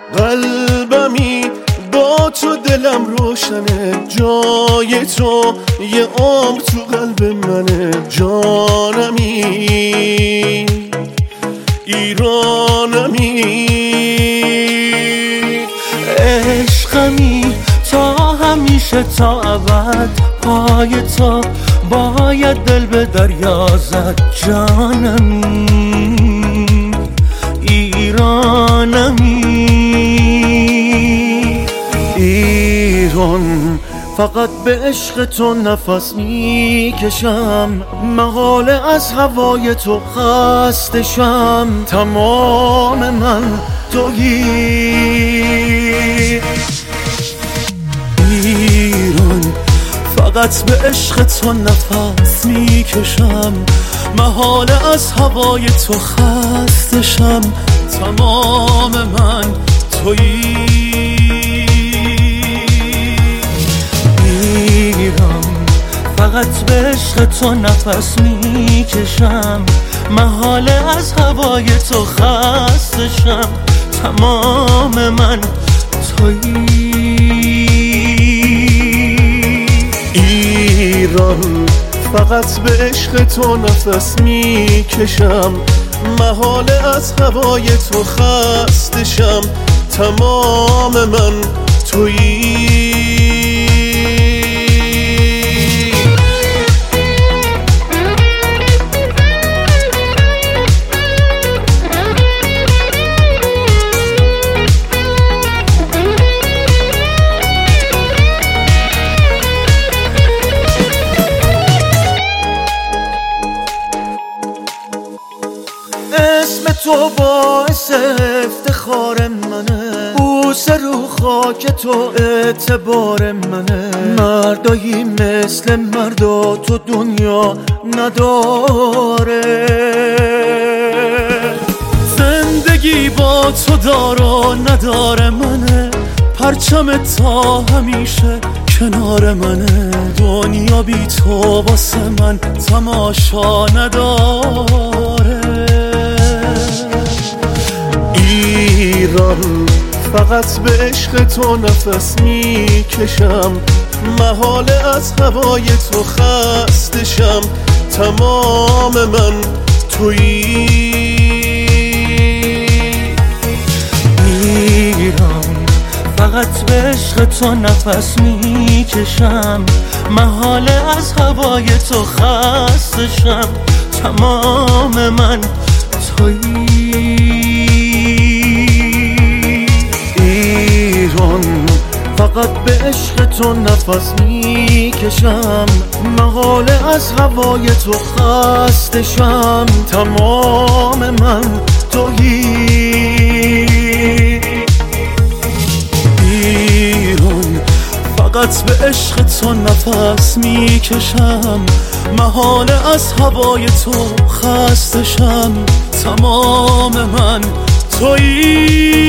قلبمی با تو دلم روشنه، جای تو یه عمر تو قلب منه. جانمی ایرانمی، عشقمی تا همیشه تا ابد، پای تو باید دل به دریا زد. جانمی ایرانمی، ایران فقط به عشق تو نفس میکشم، محاله از هوای تو خسته شم. تمام من تویی ایران، فقط به عشق تو نفس میکشم، محاله از هوای تو خسته شم. تمام من تویی ایران، فقط به عشق تو نفس میکشم، محاله از هوای تو خسته شم. تمام من تویی ایران، فقط به عشق تو نفس میکشم، محاله از هوای تو خسته شم. تمام من تویی اسم تو باعث افتخار منه، بوسه رو خاک تو اعتبار منه. مردایی مثل مردا تو دنیا نداره، زندگی با تو دار و نداره منه. پرچم تا همیشه کنار منه، دنیا بی تو واسه من تماشا نداره. ایران، فقط به عشق تو نفس میکشم، محاله از هوای تو خسته شم. تمام من تویی ایران، فقط به عشق تو نفس میکشم، محاله از هوای تو خسته شم. تمام من تویی ایران، فقط به عشق تو نفس میکشم، محاله از هوای تو خسته شم. تمام من تویی ایران، فقط به عشق تو نفس میکشم، محاله از هوای تو خسته شم. تمام من تویی